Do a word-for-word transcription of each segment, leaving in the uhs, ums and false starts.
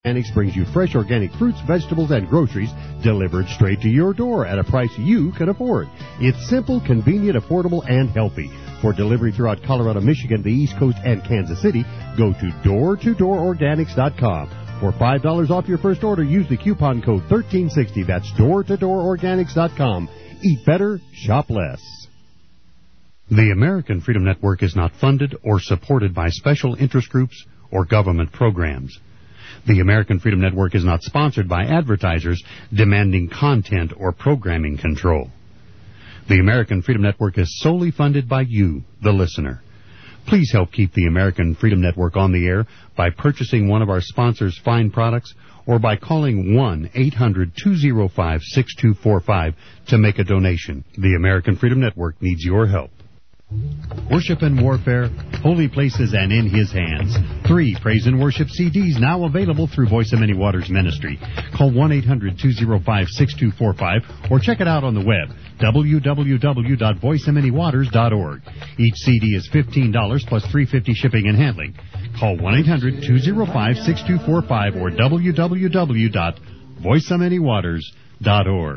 Organics brings you fresh organic fruits, vegetables, and groceries delivered straight to your door at a price you can afford. It's simple, convenient, affordable, and healthy. For delivery throughout Colorado, Michigan, the East Coast, and Kansas City, go to door to door organics dot com. For five dollars off your first order, use the coupon code thirteen sixty. That's door to door organics dot com. Eat better, shop less. The American Freedom Network is not funded or supported by special interest groups or government programs. The American Freedom Network is not sponsored by advertisers demanding content or programming control. The American Freedom Network is solely funded by you, the listener. Please help keep the American Freedom Network on the air by purchasing one of our sponsors' fine products or by calling one eight hundred two oh five six two four five to make a donation. The American Freedom Network needs your help. Worship and Warfare, Holy Places and In His Hands. Three praise and worship C Ds now available through Voice of Many Waters Ministry. Call one eight hundred two oh five six two four five or check it out on the web, w w w dot voice of many waters dot org. Each C D is fifteen dollars plus three dollars and fifty cents shipping and handling. Call one eight hundred two oh five six two four five or w w w dot voice of many waters dot org.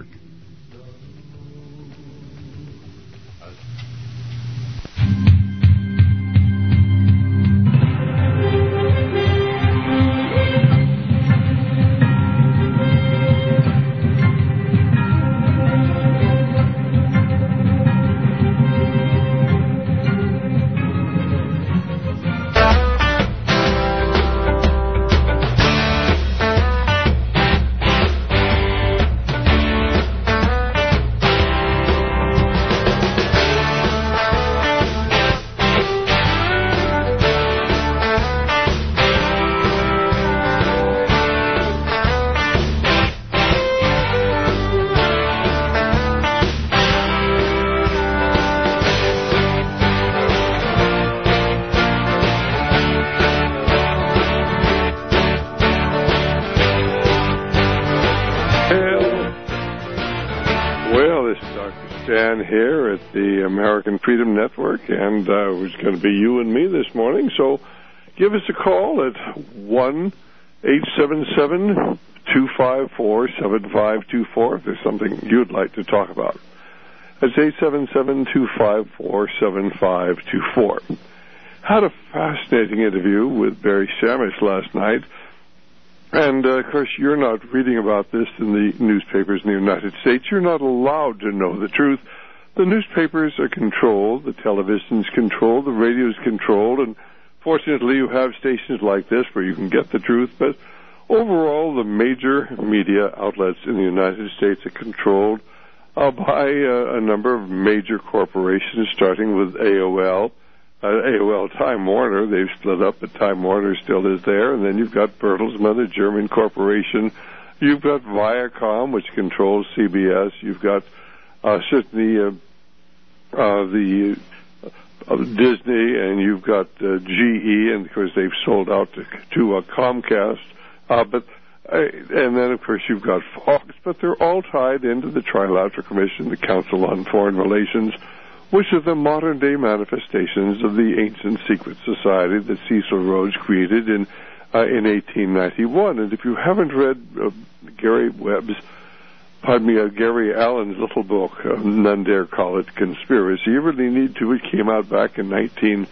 Here at the American Freedom Network, and uh, it was going to be you and me this morning, so give us a call at one eight seven seven two five four seven five two four if there's something you'd like to talk about. That's eight seven seven two five four seven five two four. Had a fascinating interview with Barry Shamish last night, and, uh, of course, you're not reading about this in the newspapers in the United States. You're not allowed to know the truth. The newspapers are controlled, the television's controlled, the radio's controlled, and fortunately you have stations like this where you can get the truth, but overall the major media outlets in the United States are controlled uh, by uh, a number of major corporations, starting with A O L. Uh, A O L Time Warner, they've split up, but Time Warner still is there, and then you've got Bertelsmann, a German corporation. You've got Viacom, which controls C B S. You've got uh, certainly uh, Uh, the uh, Disney, and you've got uh, G E, and of course they've sold out to, to uh, Comcast. Uh, but uh, and then of course you've got Fox, but they're all tied into the Trilateral Commission, the Council on Foreign Relations, which are the modern day manifestations of the ancient secret society that Cecil Rhodes created in uh, in eighteen ninety-one. And if you haven't read uh, Gary Webb's Pardon me, uh, Gary Allen's little book, uh, None Dare Call It Conspiracy. You really need to. It came out back in nineteen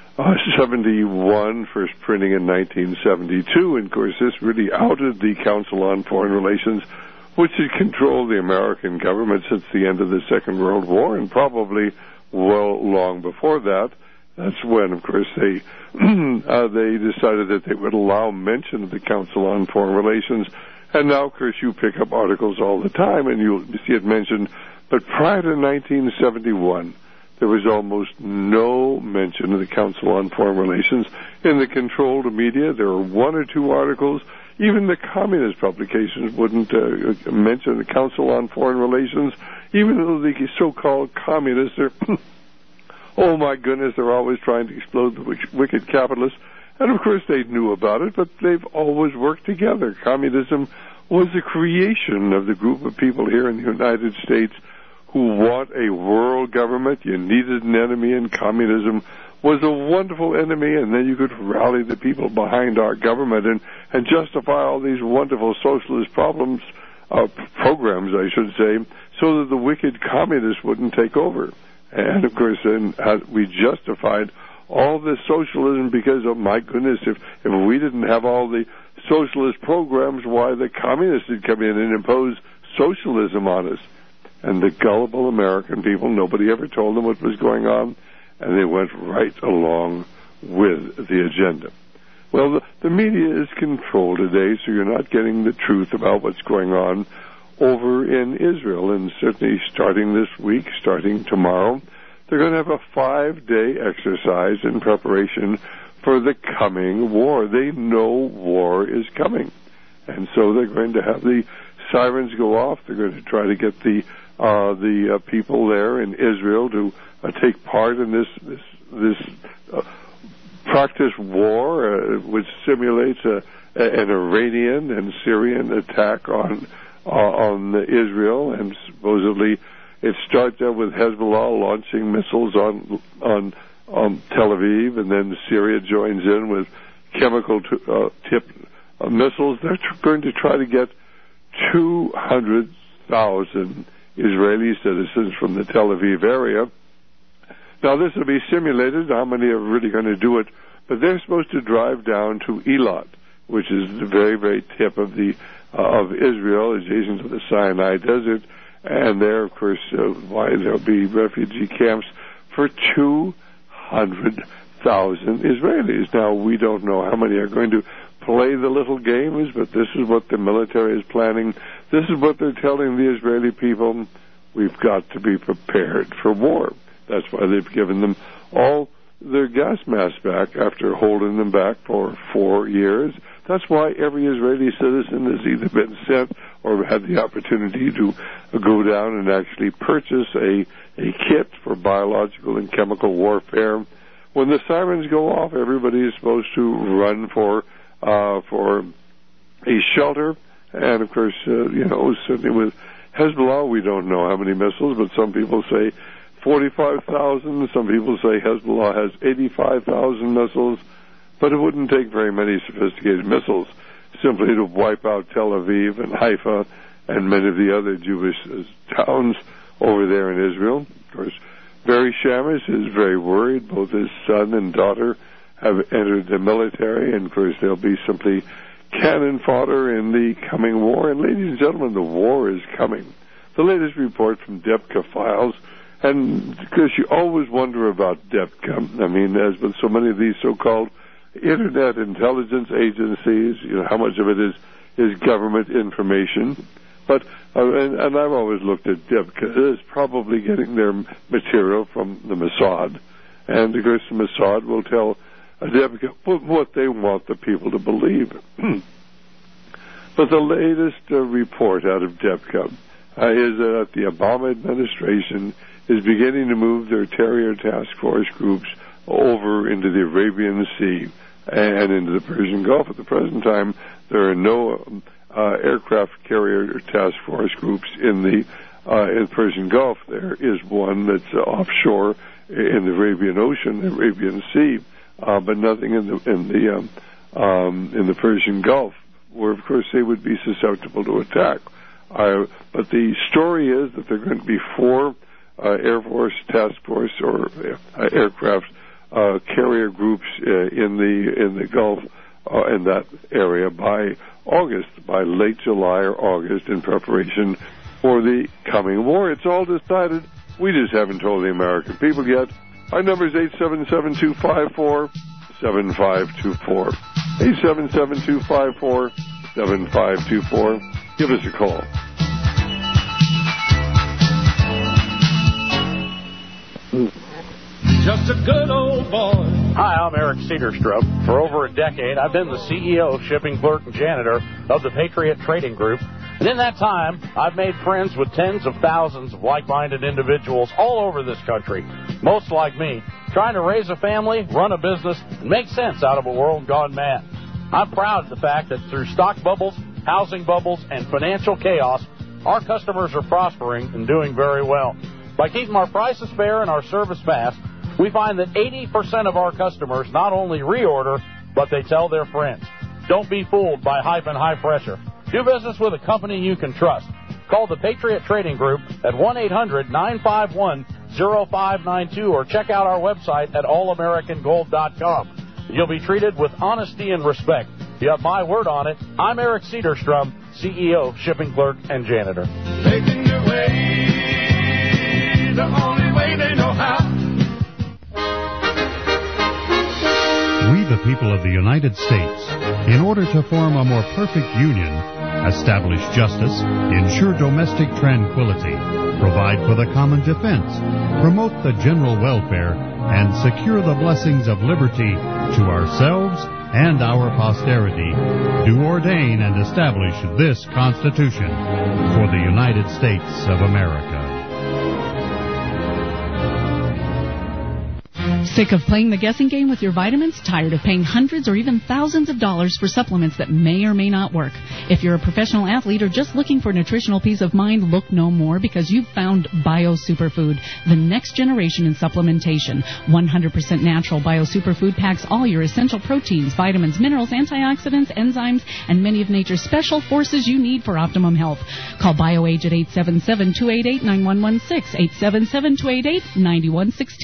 seventy-one, first printing in nineteen seventy-two, and of course this really outed the Council on Foreign Relations, which had controlled the American government since the end of the Second World War, and probably well long before that. That's when, of course, they uh, they decided that they would allow mention of the Council on Foreign Relations. And now, of course, you pick up articles all the time, and you'll see it mentioned. But prior to nineteen seventy-one, there was almost no mention of the Council on Foreign Relations. In the controlled media, there were one or two articles. Even the communist publications wouldn't uh, mention the Council on Foreign Relations, even though the so-called communists are, oh my goodness, they're always trying to explode the wicked capitalists. And, of course, they knew about it, but they've always worked together. Communism was the creation of the group of people here in the United States who want a world government. You needed an enemy, and communism was a wonderful enemy, and then you could rally the people behind our government and, and justify all these wonderful socialist problems, uh, programs, I should say, so that the wicked communists wouldn't take over. And, of course, then uh, we justified all this socialism because, oh, my goodness, if, if we didn't have all the socialist programs, why the communists would come in and impose socialism on us. And the gullible American people, nobody ever told them what was going on, and they went right along with the agenda. Well, the, the media is controlled today, so you're not getting the truth about what's going on over in Israel. And certainly starting this week, starting tomorrow, they're going to have a five-day exercise in preparation for the coming war. They know war is coming. And so they're going to have the sirens go off. They're going to try to get the uh, the uh, people there in Israel to uh, take part in this this this uh, practice war, uh, which simulates a, an Iranian and Syrian attack on uh, on Israel, and supposedly it starts out with Hezbollah launching missiles on on on Tel Aviv, and then Syria joins in with chemical t- uh, tipped uh, missiles. They're tr- going to try to get two hundred thousand Israeli citizens from the Tel Aviv area. Now, this will be simulated. How many are really going to do it? But they're supposed to drive down to Eilat, which is the very, very tip of the uh, of Israel, adjacent to the Sinai Desert. And there, of course, uh, why there'll be refugee camps for two hundred thousand Israelis. Now, we don't know how many are going to play the little games, but this is what the military is planning. This is what they're telling the Israeli people. We've got to be prepared for war. That's why they've given them all their gas masks back after holding them back for four years. That's why every Israeli citizen has either been sent or had the opportunity to go down and actually purchase a, a kit for biological and chemical warfare. When the sirens go off, everybody is supposed to run for uh, for a shelter. And, of course, uh, you know, certainly with Hezbollah, we don't know how many missiles, but some people say forty-five thousand. Some people say Hezbollah has eighty-five thousand missiles. But it wouldn't take very many sophisticated missiles simply to wipe out Tel Aviv and Haifa and many of the other Jewish towns over there in Israel. Of course, Barry Shamus is very worried. Both his son and daughter have entered the military, and, of course, they'll be simply cannon fodder in the coming war. And, ladies and gentlemen, the war is coming. The latest report from DEPCA files, and because you always wonder about DEPCA, I mean, as with so many of these so-called Internet intelligence agencies, you know, how much of it is, is government information. But, uh, and, and I've always looked at DEPCA as probably getting their material from the Mossad. And, of course, the Mossad will tell DEPCA what they want the people to believe. But the latest uh, report out of DEPCA uh, is that the Obama administration is beginning to move their terror task force groups over into the Arabian Sea and into the Persian Gulf. At the present time, there are no uh, aircraft carrier task force groups in the uh, in the Persian Gulf. There is one that's uh, offshore in the Arabian Ocean, the Arabian Sea, uh, but nothing in the in the um, um, in the Persian Gulf, where of course they would be susceptible to attack. Uh, but the story is that there are going to be four uh, Air Force task force or uh, aircraft uh, carrier groups uh, in the in the Gulf uh, in that area by August, by late July or August, in preparation for the coming war. It's all decided. We just haven't told the American people yet. Our number is eight seven seven, two five four, seven five two four. eight seven seven, two five four, seven five two four. Give us a call. Just a good old boy. Hi, I'm Eric Cedarstrup. For over a decade, I've been the C E O, shipping clerk, and janitor of the Patriot Trading Group. And in that time, I've made friends with tens of thousands of like-minded individuals all over this country, most like me, trying to raise a family, run a business, and make sense out of a world gone mad. I'm proud of the fact that through stock bubbles, housing bubbles, and financial chaos, our customers are prospering and doing very well. By keeping our prices fair and our service fast, We find that eighty percent of our customers not only reorder, but they tell their friends. Don't be fooled by hype and high pressure. Do business with a company you can trust. Call the Patriot Trading Group at one eight hundred nine five one oh five nine two or check out our website at all american gold dot com. You'll be treated with honesty and respect. You have my word on it. I'm Eric Cedarstrom, C E O, Shipping Clerk and Janitor. Making your way the only way they know how. We, the people of the United States, in order to form a more perfect union, establish justice, ensure domestic tranquility, provide for the common defense, promote the general welfare, and secure the blessings of liberty to ourselves and our posterity, do ordain and establish this Constitution for the United States of America. Sick of playing the guessing game with your vitamins? Tired of paying hundreds or even thousands of dollars for supplements that may or may not work? If you're a professional athlete or just looking for nutritional peace of mind, look no more, because you've found Bio Superfood, the next generation in supplementation. one hundred percent natural Bio Superfood packs all your essential proteins, vitamins, minerals, antioxidants, enzymes, and many of nature's special forces you need for optimum health. Call BioAge at eight seven seven, two eight eight, nine one one six, eight seven seven, two eight eight, nine one one six.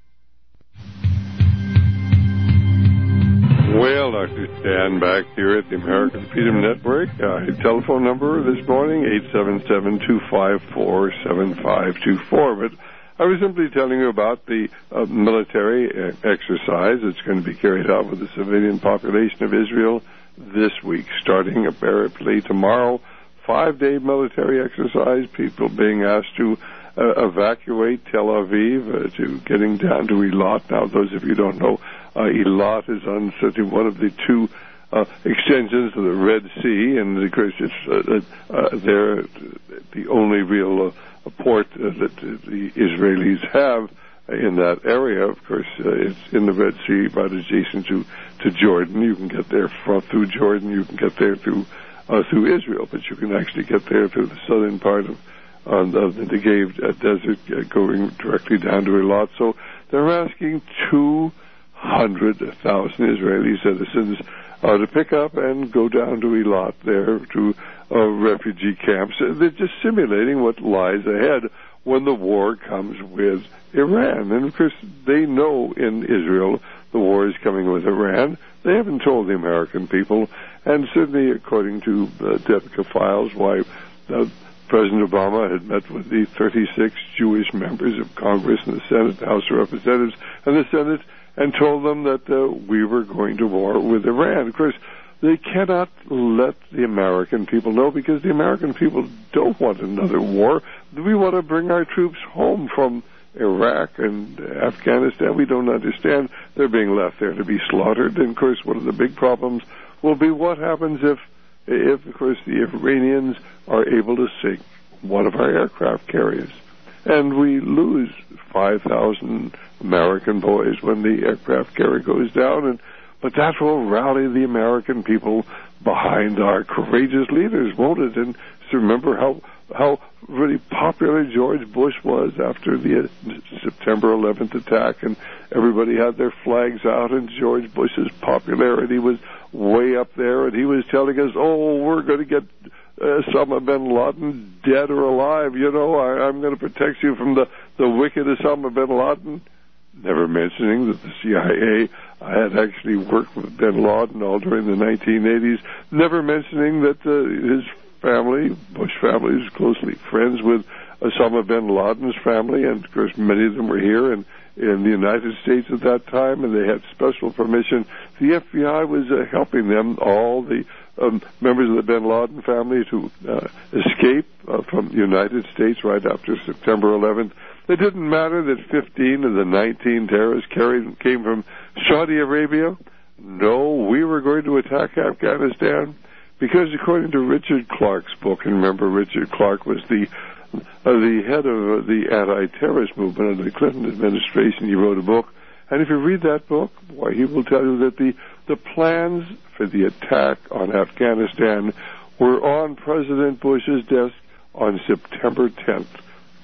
Well, Doctor Stan back here at the American Freedom Network. Uh, telephone number this morning, eight seven seven, two five four, seven five two four. But I was simply telling you about the uh, military uh, exercise that's going to be carried out with the civilian population of Israel this week, starting apparently tomorrow. Five-day military exercise, people being asked to uh, evacuate Tel Aviv, uh, to getting down to Eilat. Now, those of you who don't know, Uh, Eilat is on certainly one of the two uh, extensions of the Red Sea, and of course it's uh, uh, they're the only real uh, port uh, that the Israelis have in that area. Of course, uh, it's in the Red Sea, right adjacent to, to Jordan. You can get there from through Jordan. You can get there through uh, through Israel, but you can actually get there through the southern part of, um, of the Negev uh, desert, uh, going directly down to Eilat. So they're asking two hundred thousand Israeli citizens uh, to pick up and go down to Eilat there to uh, refugee camps. They're just simulating what lies ahead when the war comes with Iran. And, of course, they know in Israel the war is coming with Iran. They haven't told the American people. And certainly, according to uh, Devika Files, why uh, President Obama had met with the thirty-six Jewish members of Congress and the Senate, the House of Representatives, and the Senate, and told them that uh, we were going to war with Iran. Of course, they cannot let the American people know, because the American people don't want another war. We want to bring our troops home from Iraq and Afghanistan. We don't understand they're being left there to be slaughtered. And, of course, one of the big problems will be what happens if, if of course, the Iranians are able to sink one of our aircraft carriers. And we lose five thousand American boys when the aircraft carrier goes down. And but that will rally the American people behind our courageous leaders, won't it? And so remember how how really popular George Bush was after the September eleventh attack, and everybody had their flags out, and George Bush's popularity was way up there, and he was telling us, oh, we're going to get Uh, Osama bin Laden, dead or alive, you know, I, I'm going to protect you from the, the wicked Osama bin Laden. Never mentioning that the C I A had actually worked with bin Laden all during the nineteen eighties. Never mentioning that uh, his family, Bush family, is closely friends with Osama bin Laden's family, and of course many of them were here in, in the United States at that time, and they had special permission. The F B I was uh, helping them, all the Um, members of the bin Laden family, to uh, escape uh, from the United States right after September eleventh. It didn't matter that fifteen of the nineteen terrorists carried, came from Saudi Arabia. No, we were going to attack Afghanistan, because according to Richard Clarke's book, and remember Richard Clarke was the uh, the head of uh, the anti-terrorist movement under the Clinton administration. He wrote a book, and if you read that book, why, he will tell you that the The plans for the attack on Afghanistan were on President Bush's desk on September tenth,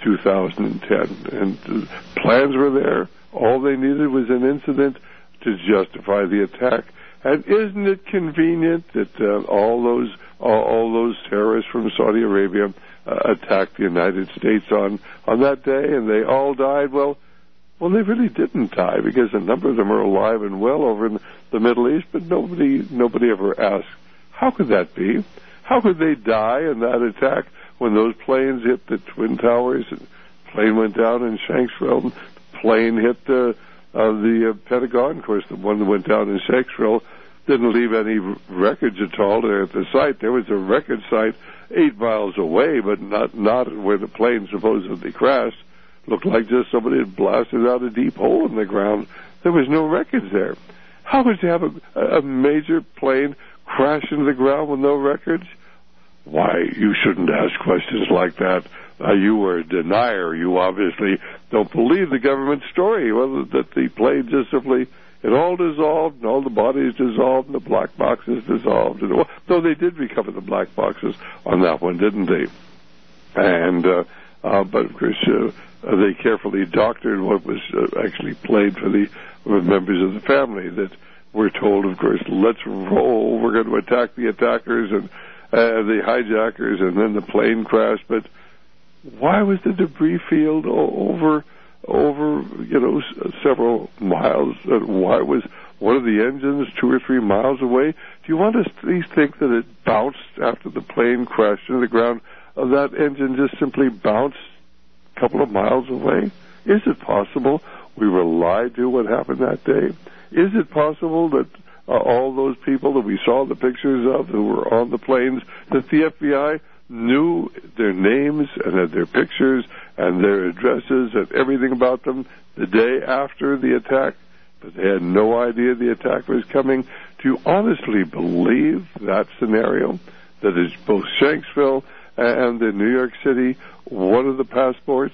two thousand ten. And uh, plans were there. All they needed was an incident to justify the attack. And isn't it convenient that uh, all those all, all those terrorists from Saudi Arabia uh, attacked the United States on, on that day, and they all died? Well, well, they really didn't die, because a number of them are alive and well over in the Middle East, but nobody nobody ever asked, how could that be? How could they die in that attack when those planes hit the Twin Towers, and plane went down in Shanksville, plane hit the, uh, the uh, Pentagon? Of course, the one that went down in Shanksville didn't leave any wreckage at all there at the site. There was a wreckage site eight miles away, but not not where the plane supposedly crashed. Looked like just somebody had blasted out a deep hole in the ground. There was no wreckage there. How could you have a, a major plane crash into the ground with no wreckage? Why, you shouldn't ask questions like that. Uh, you were a denier. You obviously don't believe the government story, well, that the plane just simply, it all dissolved, and all the bodies dissolved, and the black boxes dissolved. And, well, though they did recover the black boxes on that one, didn't they? And, uh, uh, but of course, uh, they carefully doctored what was uh, actually played for the uh, members of the family, that we're told, of course, let's roll, we're going to attack the attackers and uh, the hijackers, and then the plane crashed. But why was the debris field over, over, you know, s- several miles? Uh, why was one of the engines two or three miles away? Do you want to at least think that it bounced after the plane crashed into the ground? Uh, that engine just simply bounced a couple of miles away? Is it possible we were lied to what happened that day? Is it possible that uh, all those people that we saw the pictures of who were on the planes, that the F B I knew their names and had their pictures and their addresses and everything about them the day after the attack, but they had no idea the attack was coming? Do you honestly believe that scenario? That is both Shanksville and in New York City, one of the passports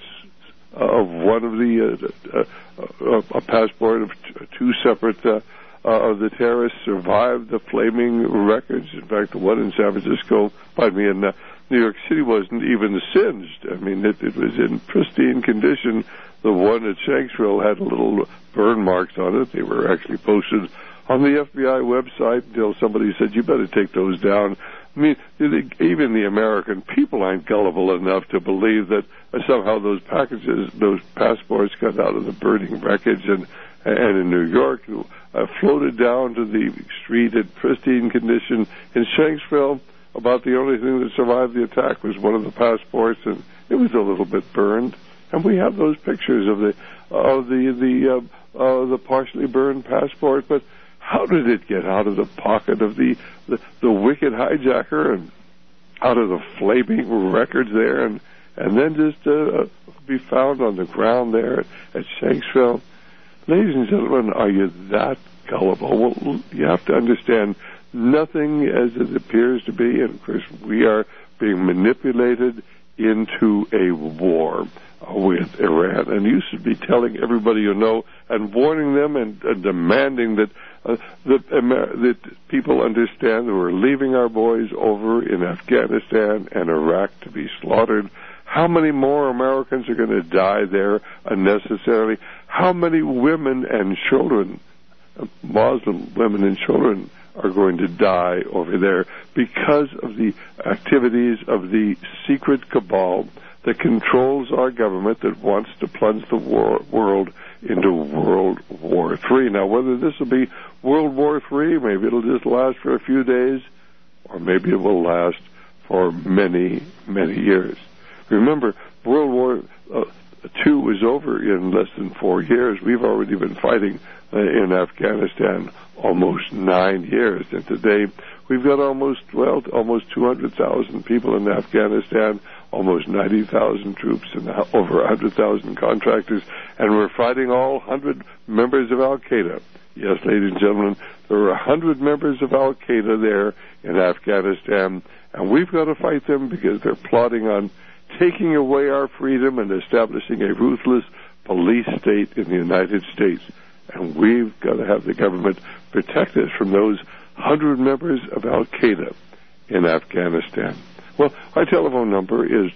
of one of the uh, uh, uh, a passport of t- two separate uh, uh, of the terrorists survived the flaming wreckage. In fact, the one in San Francisco, pardon me, in uh, New York City wasn't even singed. I mean, it, it was in pristine condition. The one at Shanksville had little burn marks on it. They were actually posted on the F B I website until somebody said, you better take those down. I mean, even the American people aren't gullible enough to believe that somehow those packages, those passports got out of the burning wreckage and, and in New York, uh, floated down to the street in pristine condition. In Shanksville, about the only thing that survived the attack was one of the passports, and it was a little bit burned. And we have those pictures of the of the the uh, uh, the partially burned passport, but how did it get out of the pocket of the, the, the wicked hijacker and out of the flaming records there, and, and then just uh, be found on the ground there at, at Shanksville? Ladies and gentlemen, are you that gullible? Well, you have to understand, nothing as it appears to be, and of course we are being manipulated into a war with Iran. And you should be telling everybody you know and warning them and uh, demanding that uh, that, Amer- that people understand that we're leaving our boys over in Afghanistan and Iraq to be slaughtered. How many more Americans are going to die there unnecessarily? How many women and children, uh, Muslim women and children, are going to die over there because of the activities of the secret cabal that controls our government, that wants to plunge the war, world into World War Three. Now, whether this will be World War Three, maybe it'll just last for a few days, or maybe it will last for many, many years. Remember, World War uh, Two was over in less than four years. We've already been fighting uh, in Afghanistan almost nine years, and today we've got almost, well, almost two hundred thousand people in Afghanistan, almost ninety thousand troops, and over one hundred thousand contractors, and we're fighting all one hundred members of Al-Qaeda. Yes, ladies and gentlemen, there are one hundred members of Al-Qaeda there in Afghanistan, and we've got to fight them because they're plotting on taking away our freedom and establishing a ruthless police state in the United States. And we've got to have the government protect us from those one hundred members of Al-Qaeda in Afghanistan. Well, our telephone number is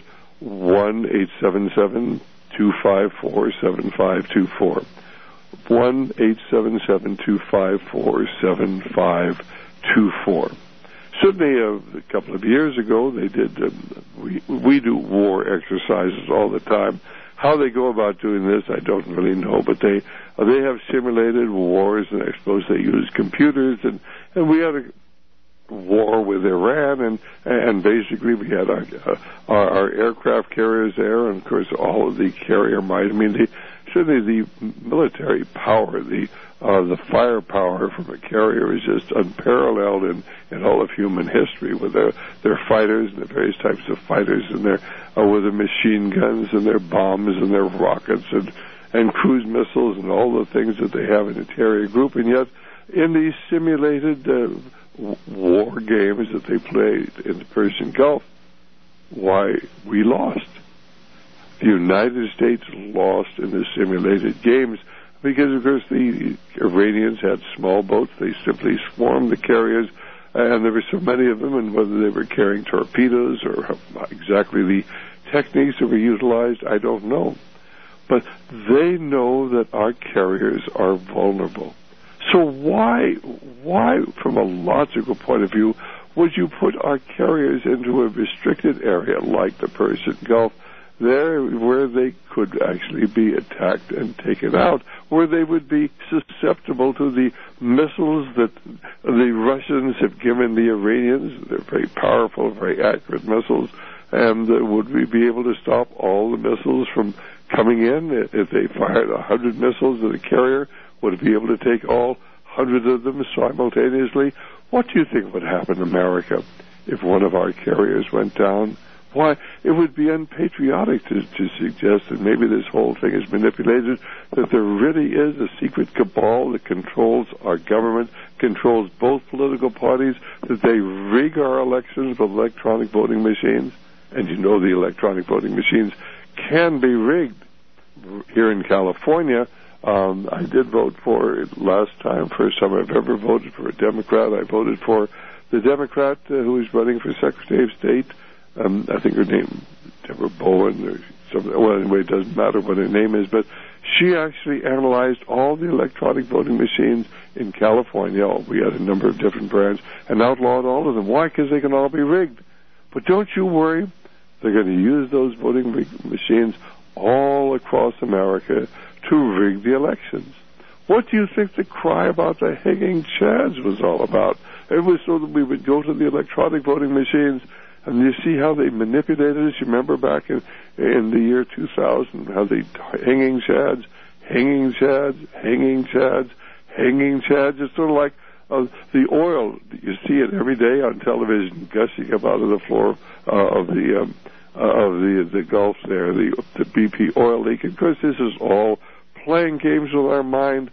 one eight seven seven, two five four, seven five two four. one eight seven seven, two five four, seven five two four. Certainly, uh, a couple of years ago, they did. Um, we we do war exercises all the time. How they go about doing this, I don't really know. But they uh, they have simulated wars, and I suppose they use computers. And, and we had a war with Iran, and and basically we had our, uh, our our aircraft carriers there, and of course all of the carrier might. I mean, the, certainly the military power, the uh, the firepower from a carrier is just unparalleled in, in all of human history, with their their fighters and the various types of fighters, and their uh, with their machine guns and their bombs and their rockets and and cruise missiles and all the things that they have in the carrier group. And yet, in these simulated uh, war games that they played in the Persian Gulf, why, we lost. The United States lost in the simulated games because, of course, the Iranians had small boats. They simply swarmed the carriers, and there were so many of them, and whether they were carrying torpedoes or exactly the techniques that were utilized, I don't know. But they know that our carriers are vulnerable. So why, why, from a logical point of view, would you put our carriers into a restricted area like the Persian Gulf, there where they could actually be attacked and taken out, where they would be susceptible to the missiles that the Russians have given the Iranians? They're very powerful, very accurate missiles, and uh, would we be able to stop all the missiles from coming in? If they fired a hundred missiles at a carrier, would it be able to take all hundred of them simultaneously? What do you think would happen in America if one of our carriers went down? Why, it would be unpatriotic to, to suggest that maybe this whole thing is manipulated, that there really is a secret cabal that controls our government, controls both political parties, that they rig our elections with electronic voting machines. And you know the electronic voting machines can be rigged. Here in California, um, I did vote for, last time, first time I've ever voted for a Democrat. I voted for the Democrat uh, who is running for Secretary of State. Um, I think her name, Deborah Bowen, or something. Well, anyway, it doesn't matter what her name is, but she actually analyzed all the electronic voting machines in California. We had a number of different brands, and outlawed all of them. Why? Because they can all be rigged. But don't you worry. They're going to use those voting machines all across America to rig the elections. What do you think the cry about the hanging chads was all about? It was so that we would go to the electronic voting machines, and you see how they manipulated us. You remember back in, in the year two thousand, how they hanging chads, hanging chads, hanging chads, hanging chads. It's sort of like uh, the oil. You see it every day on television gushing up out of the floor uh, of the um, uh, of the the Gulf there, the the B P oil leak. Of course, this is all playing games with our mind.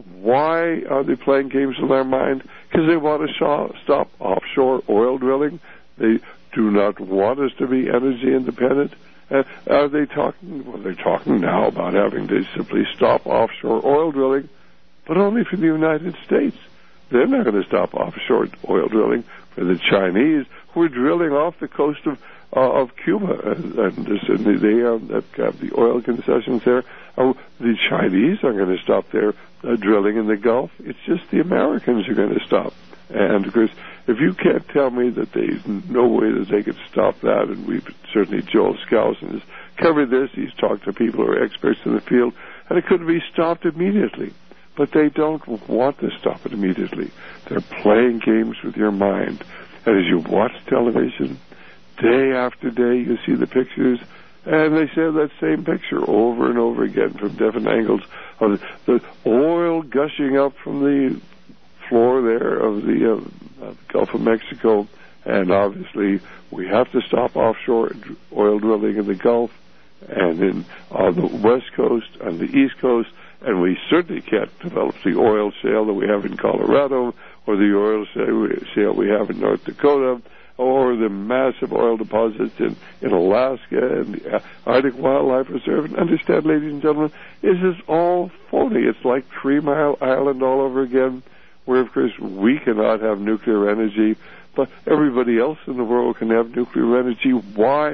Why are they playing games with our mind? Because they want to sh- stop offshore oil drilling. They do not want us to be energy independent. Uh, are they talking? Well, they're talking now about having to simply stop offshore oil drilling, but only for the United States. They're not going to stop offshore oil drilling for the Chinese, who are drilling off the coast of uh, of Cuba, and, and, and they uh, have the oil concessions there. Uh, the Chinese aren't going to stop their uh, drilling in the Gulf. It's just the Americans who are going to stop. And of course, if you can't tell me that there's no way that they could stop that, and we've certainly, Joel Skousen has covered this, he's talked to people who are experts in the field, and it could be stopped immediately. But they don't want to stop it immediately. They're playing games with your mind. And as you watch television, day after day, you see the pictures, and they show that same picture over and over again from different angles of the oil gushing up from the floor there of the uh, Gulf of Mexico. And obviously, we have to stop offshore oil drilling in the Gulf and in on the West Coast and the East Coast. And we certainly can't develop the oil shale that we have in Colorado, or the oil shale we have in North Dakota, or the massive oil deposits in, in Alaska and the Arctic Wildlife Reserve. And understand, ladies and gentlemen, this is all phony. It's like Three Mile Island all over again, where, of course, we cannot have nuclear energy, but everybody else in the world can have nuclear energy. Why?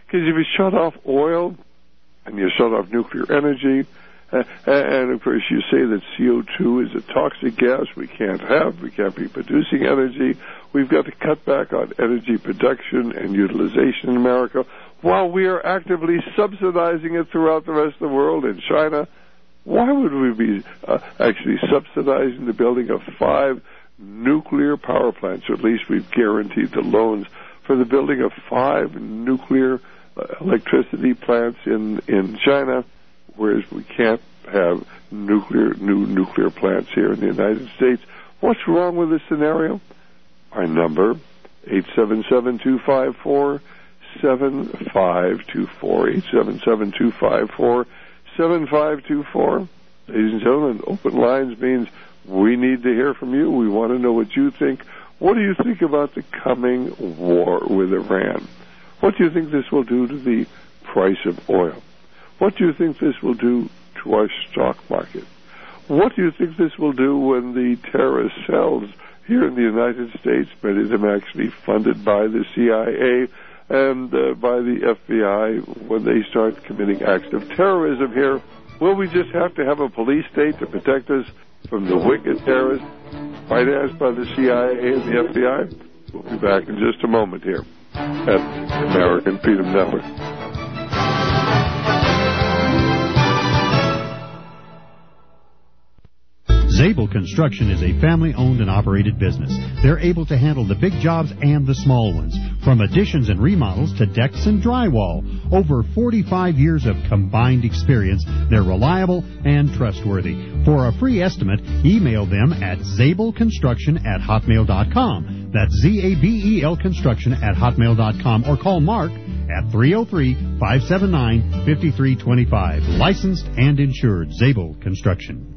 Because if you shut off oil and you shut off nuclear energy, uh, and of course you say that C O two is a toxic gas we can't have, we can't be producing energy, we've got to cut back on energy production and utilization in America, while we are actively subsidizing it throughout the rest of the world in China. Why would we be uh, actually subsidizing the building of five nuclear power plants? Or at least we've guaranteed the loans for the building of five nuclear uh, electricity plants in, in China, whereas we can't have nuclear new nuclear plants here in the United States. What's wrong with this scenario? Our number, eight seven seven, two five four, seven five two four, eight seven seven, two five four, seven five two four. Ladies and gentlemen, open lines means we need to hear from you. We want to know what you think. What do you think about the coming war with Iran? What do you think this will do to the price of oil? What do you think this will do to our stock market? What do you think this will do when the terrorist cells here in the United States, many of them actually funded by the C I A and uh, by the F B I, when they start committing acts of terrorism here? Will we just have to have a police state to protect us from the wicked terrorists financed by the C I A and the F B I? We'll be back in just a moment here at American Freedom Network. Zabel Construction is a family-owned and operated business. They're able to handle the big jobs and the small ones, from additions and remodels to decks and drywall. Over forty-five years of combined experience, they're reliable and trustworthy. For a free estimate, email them at zabelconstruction at hotmail dot com. That's Z A B E L construction at hotmail dot com, or call Mark at three oh three, five seven nine, five three two five. Licensed and insured. Zabel Construction.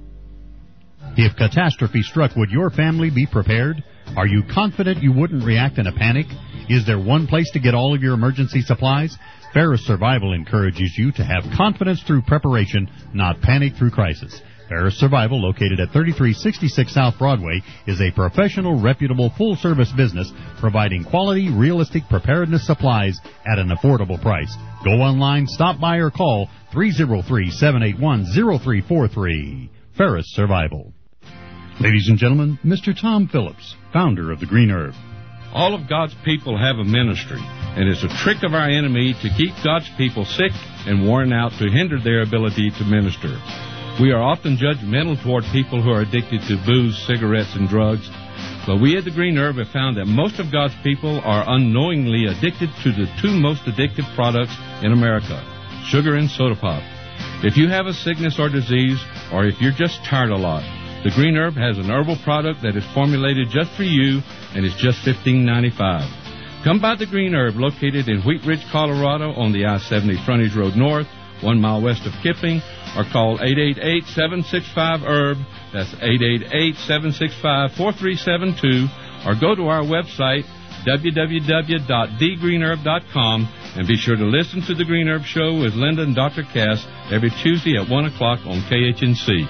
If catastrophe struck, would your family be prepared? Are you confident you wouldn't react in a panic? Is there one place to get all of your emergency supplies? Ferris Survival encourages you to have confidence through preparation, not panic through crisis. Ferris Survival, located at thirty-three sixty-six South Broadway, is a professional, reputable, full-service business providing quality, realistic preparedness supplies at an affordable price. Go online, stop by, or call three oh three, seven eight one, oh three four three. Ferris Survival. Ladies and gentlemen, Mister Tom Phillips, founder of the Green Herb. All of God's people have a ministry, and it's a trick of our enemy to keep God's people sick and worn out to hinder their ability to minister. We are often judgmental toward people who are addicted to booze, cigarettes, and drugs, but we at the Green Herb have found that most of God's people are unknowingly addicted to the two most addictive products in America, sugar and soda pop. If you have a sickness or disease, or if you're just tired a lot, the Green Herb has an herbal product that is formulated just for you, and it's just fifteen ninety-five. Come by the Green Herb, located in Wheat Ridge, Colorado, on the I seventy Frontage Road North, one mile west of Kipping, or call eight eight eight, seven six five, herb. That's eight eight eight, seven six five, four three seven two, or go to our website, w w w dot the green herb dot com, and be sure to listen to the Green Herb Show with Linda and Doctor Cass every Tuesday at one o'clock on K H N C.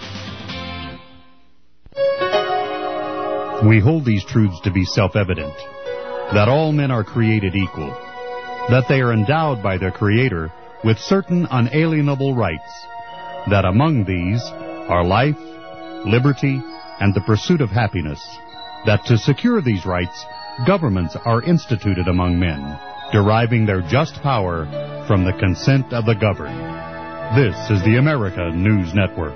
We hold these truths to be self-evident, that all men are created equal, that they are endowed by their Creator with certain unalienable rights, that among these are life, liberty, and the pursuit of happiness, that to secure these rights, governments are instituted among men, deriving their just power from the consent of the governed. This is the America News Network.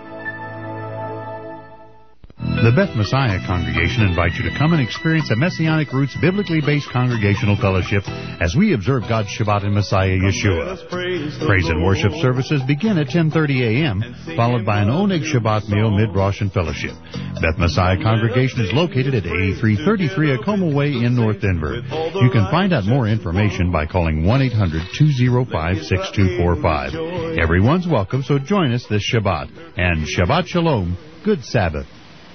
The Beth Messiah Congregation invites you to come and experience a Messianic Roots biblically based congregational fellowship as we observe God's Shabbat in Messiah Yeshua. Praise and worship services begin at ten thirty a.m., followed by an Oneg Shabbat meal, mid-Rosh, and fellowship. Beth Messiah Congregation is located at eighty-three thirty-three Acoma Way in North Denver. You can find out more information by calling one eight hundred, two oh five, six two four five. Everyone's welcome, so join us this Shabbat. And Shabbat Shalom, good Sabbath.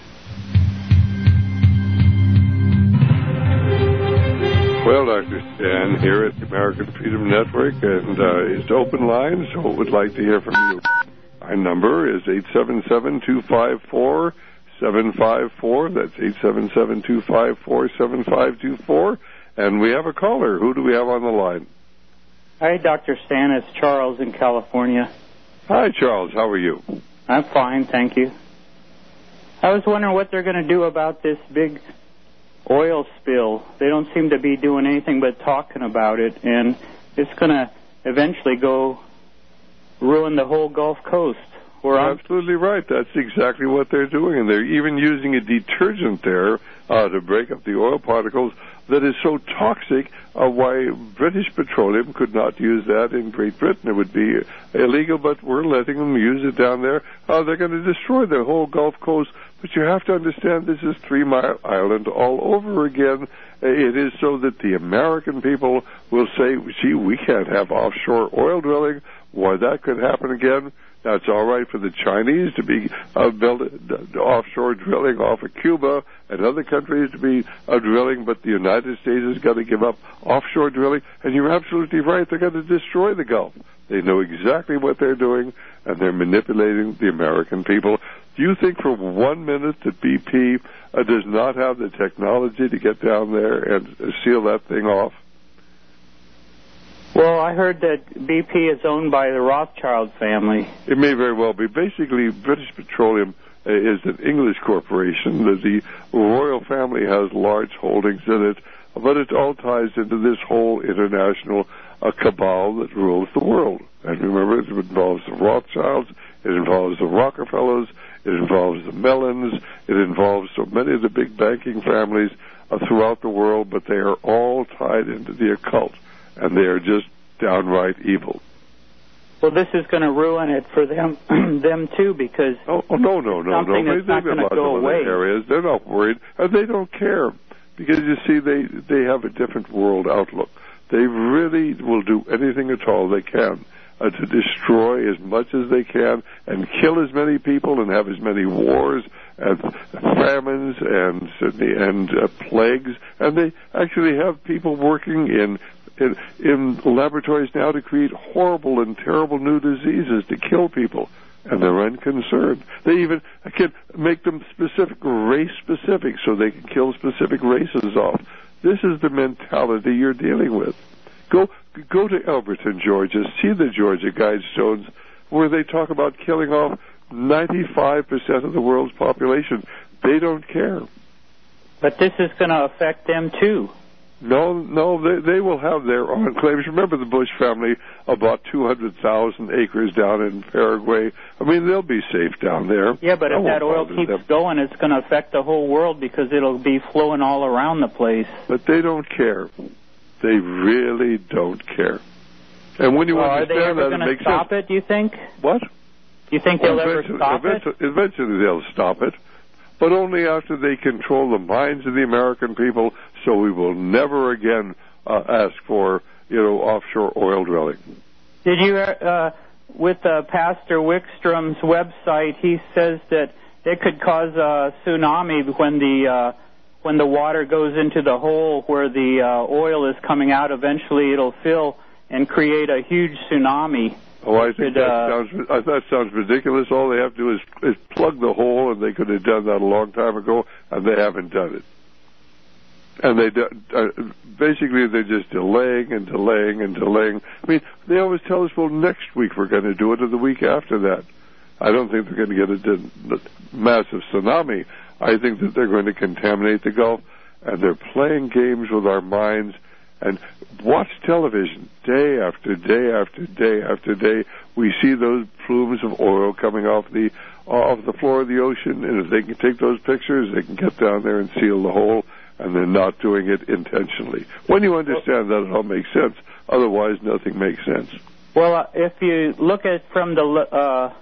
Well, Doctor Stan here at the American Freedom Network, and uh, it's open line, so would like to hear from you. Our number is eight seven seven, two five four, seven five four. That's eight seven seven, two five four, seven five two four. And we have a caller. Who do we have on the line? Hi, Doctor Stan. It's Charles in California. Hi, Charles. How are you? I'm fine, thank you. I was wondering what they're going to do about this big oil spill. They don't seem to be doing anything but talking about it, and it's going to eventually go ruin the whole Gulf Coast. You're absolutely right. That's exactly what they're doing, and they're even using a detergent there uh, to break up the oil particles that is so toxic. Uh, why British Petroleum could not use that in Great Britain? It would be illegal, but we're letting them use it down there. Uh, they're going to destroy the whole Gulf Coast. But you have to understand this is Three Mile Island all over again. It is so that the American people will say, gee, we can't have offshore oil drilling. Why, that could happen again. Now, it's all right for the Chinese to be uh, build, uh, offshore drilling off of Cuba and other countries to be uh, drilling, but the United States has got to give up offshore drilling. And you're absolutely right. They're going to destroy the Gulf. They know exactly what they're doing, and they're manipulating the American people. Do you think for one minute that B P uh, does not have the technology to get down there and uh, seal that thing off? Well, I heard that B P is owned by the Rothschild family. It may very well be. Basically, British Petroleum uh, is an English corporation. The, the royal family has large holdings in it, but it all ties into this whole international uh, cabal that rules the world. And remember, it involves the Rothschilds, it involves the Rockefellers, it involves the Mellons, it involves so many of the big banking families uh, throughout the world, but they are all tied into the occult. And they are just downright evil. Well, this is going to ruin it for them, them too, because oh, oh no, no, no, something no. that's not going to go away. Areas, they're not worried, and they don't care, because you see, they they have a different world outlook. They really will do anything at all they can uh, to destroy as much as they can and kill as many people and have as many wars and famines and and uh, plagues, and they actually have people working in. In, in laboratories now to create horrible and terrible new diseases to kill people, and they're unconcerned. They even can make them specific, race-specific, so they can kill specific races off. This is the mentality you're dealing with. Go go to Elberton, Georgia, see the Georgia Guidestones, where they talk about killing off ninety-five percent of the world's population. They don't care. But this is going to affect them, too. No, no, they, they will have their enclaves. Remember, the Bush family bought two hundred thousand acres down in Paraguay. I mean, they'll be safe down there. Yeah, but if that oil keeps them. going, it's going to affect the whole world because it'll be flowing all around the place. But they don't care. They really don't care. And when you well, understand are they ever that, going to stop sense. it, do you think? What? Do you think they'll well, ever stop eventually, it? Eventually they'll stop it, but only after they control the minds of the American people, so we will never again uh, ask for, you know, offshore oil drilling. Did you, uh, with uh, Pastor Wickstrom's website, he says that it could cause a tsunami when the uh, when the water goes into the hole where the uh, oil is coming out. Eventually it'll fill and create a huge tsunami. Oh, I think could, that uh, sounds uh, that sounds ridiculous. All they have to do is, is plug the hole, and they could have done that a long time ago, and they haven't done it. And they do, uh, basically they're just delaying and delaying and delaying. I mean, they always tell us, well, next week we're going to do it, or the week after that. I don't think they're going to get a, a massive tsunami. I think that they're going to contaminate the Gulf, and they're playing games with our minds. And watch television day after day after day after day. We see those plumes of oil coming off the off the floor of the ocean, and if they can take those pictures, they can get down there and seal the hole, and they're not doing it intentionally. When you understand that, it all makes sense. Otherwise, nothing makes sense. Well, uh, if you look at it from the uh,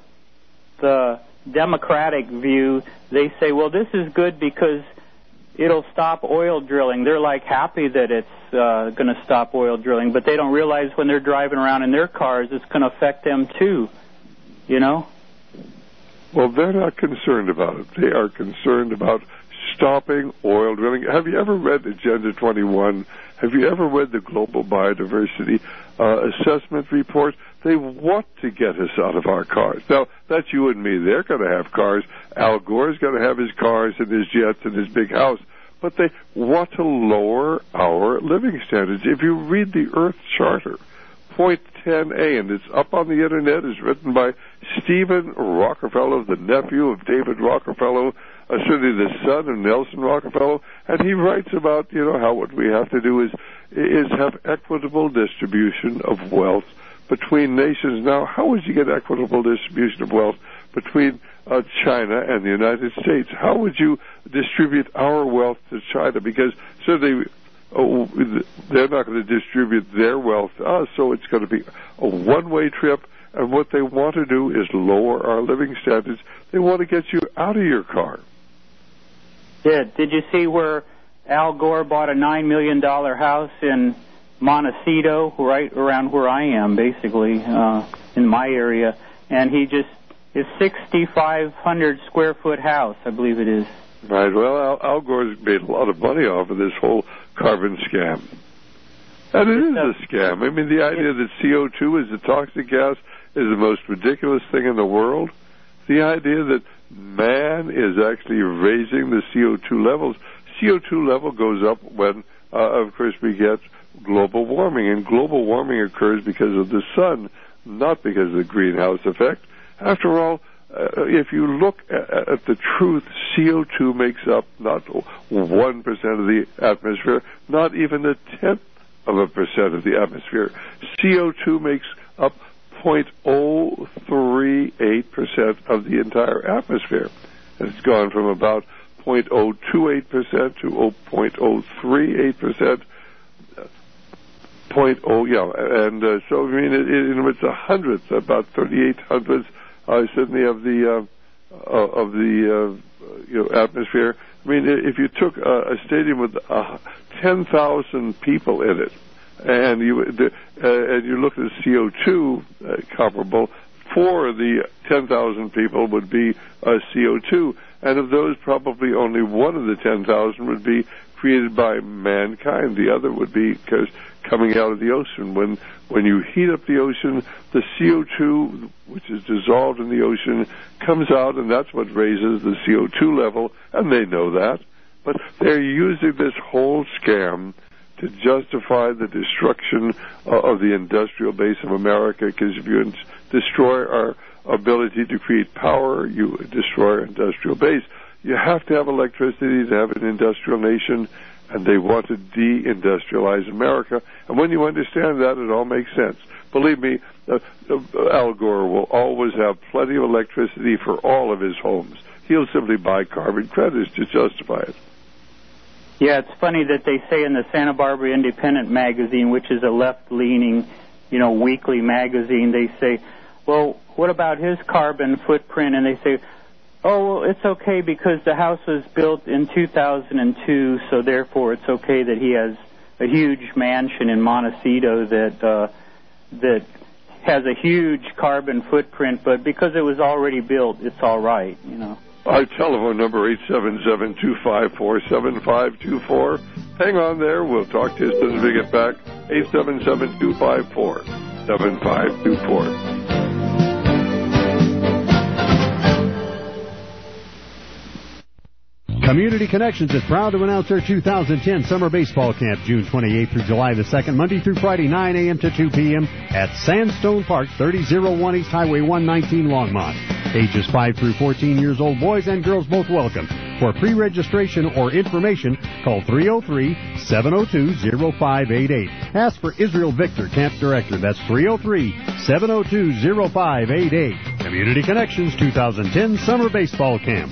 the Democratic view, they say, well, this is good because it'll stop oil drilling. They're like happy that it's uh, going to stop oil drilling, but they don't realize when they're driving around in their cars, it's going to affect them too, you know? Well, they're not concerned about it. They are concerned about stopping oil drilling. Have you ever read Agenda twenty-one? Have you ever read the Global Biodiversity uh, Assessment Report? They want to get us out of our cars. Now, that's you and me. They're going to have cars. Al Gore's going to have his cars and his jets and his big house. But they want to lower our living standards. If you read the Earth Charter, point ten A, and it's up on the Internet. It's written by Stephen Rockefeller, the nephew of David Rockefeller, uh, certainly the son of Nelson Rockefeller, and he writes about, you know, how what we have to do is is have equitable distribution of wealth between nations. Now, how would you get equitable distribution of wealth between uh, China and the United States? How would you distribute our wealth to China? Because certainly oh, they're not going to distribute their wealth to us, so it's going to be a one-way trip, and what they want to do is lower our living standards. They want to get you out of your car. Did, did you see where Al Gore bought a nine million dollars house in Montecito, right around where I am, basically, uh, in my area, and he just, it's sixty-five hundred square foot house, I believe it is. Right, well, Al, Al Gore's made a lot of money off of this whole carbon scam. And it is a scam. I mean, the idea that C O two is a toxic gas is the most ridiculous thing in the world. The idea that man is actually raising the C O two levels. C O two level goes up when, uh, of course, we get global warming. And global warming occurs because of the sun, not because of the greenhouse effect. After all, uh, if you look at, at the truth, C O two makes up not one percent of the atmosphere, not even a tenth of a percent of the atmosphere. C O two makes up zero point zero three eight percent of the entire atmosphere. And it's gone from about zero point zero two eight percent to zero point zero three eight percent. Point oh, yeah, and uh, so I mean, it, it, it's a hundredth, about thirty-eight hundredths, uh, certainly of the uh, uh, of the uh, you know atmosphere. I mean, if you took a, a stadium with uh, ten thousand people in it, and you the, uh, and you look at the C O two uh, comparable, for the ten thousand people would be uh, C O two, and of those, probably only one of the ten thousand would be created by mankind. The other would be because coming out of the ocean. When when you heat up the ocean, the C O two, which is dissolved in the ocean, comes out, and that's what raises the C O two level, and they know that. But they're using this whole scam to justify the destruction uh, of the industrial base of America, because if you destroy our ability to create power, you destroy our industrial base. You have to have electricity to have an industrial nation, and they want to de-industrialize America. And when you understand that, it all makes sense. Believe me, uh, uh, Al Gore will always have plenty of electricity for all of his homes. He'll simply buy carbon credits to justify it. Yeah, it's funny that they say in the Santa Barbara Independent magazine, which is a left-leaning, you know, weekly magazine, they say, well, what about his carbon footprint? And they say, oh, well, it's okay because the house was built in two thousand two, so therefore it's okay that he has a huge mansion in Montecito that uh, that has a huge carbon footprint, but because it was already built, it's all right, you know. Our telephone number, eight seven seven, two five four, seven five two four. Hang on there. We'll talk to you as soon as we get back. eight seven seven, two five four, seven five two four. Community Connections is proud to announce their two thousand ten Summer Baseball Camp, June twenty-eighth through July the second, Monday through Friday, nine a.m. to two p.m. at Sandstone Park, thirty oh one East Highway one nineteen, Longmont. Ages five through fourteen years old, boys and girls both welcome. For pre-registration or information, call three oh three, seven oh two, oh five eight eight. Ask for Israel Victor, Camp Director. That's three oh three, seven oh two, oh five eight eight. Community Connections two thousand ten Summer Baseball Camp.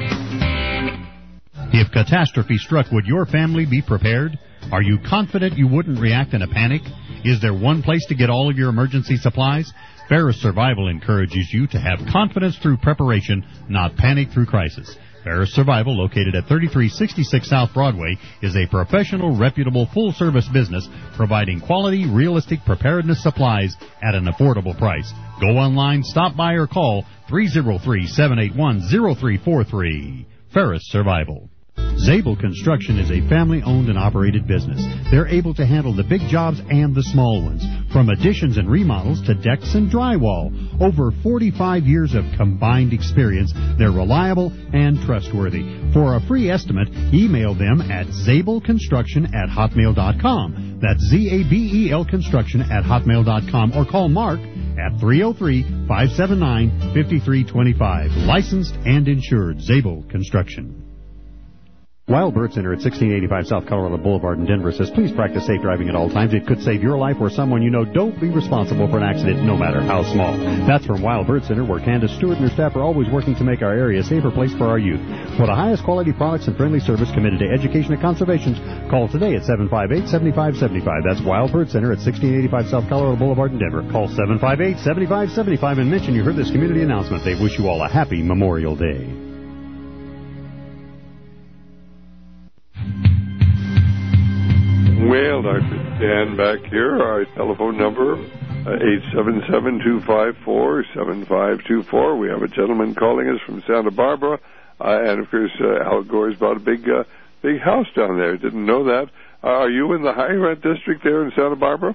If catastrophe struck, would your family be prepared? Are you confident you wouldn't react in a panic? Is there one place to get all of your emergency supplies? Ferris Survival encourages you to have confidence through preparation, not panic through crisis. Ferris Survival, located at thirty-three sixty-six South Broadway, is a professional, reputable, full-service business providing quality, realistic preparedness supplies at an affordable price. Go online, stop by, or call three oh three, seven eight one, oh three four three. Ferris Survival. Zabel Construction is a family-owned and operated business. They're able to handle the big jobs and the small ones, from additions and remodels to decks and drywall. Over forty-five years of combined experience, they're reliable and trustworthy. For a free estimate, email them at zabelconstruction at hotmail dot com. That's Z A B E L Construction at hotmail dot com, or call Mark at three oh three, five seven nine, five three two five. Licensed and insured. Zabel Construction. Wild Bird Center at sixteen eighty-five South Colorado Boulevard in Denver says, please practice safe driving at all times. It could save your life or someone you know. Don't be responsible for an accident, no matter how small. That's from Wild Bird Center, where Candace Stewart and her staff are always working to make our area a safer place for our youth. For the highest quality products and friendly service committed to education and conservation, call today at seven five eight, seven five seven five. That's Wild Bird Center at sixteen eighty-five South Colorado Boulevard in Denver. Call seven five eight, seven five seven five and mention you heard this community announcement. They wish you all a happy Memorial Day. Well, Doctor Dan back here. Our telephone number, uh, eight seven seven, two five four, seven five two four. We have a gentleman calling us from Santa Barbara. Uh, and, of course, uh, Al Gore's bought a big uh, big house down there. Didn't know that. Uh, are you in the high-rent district there in Santa Barbara?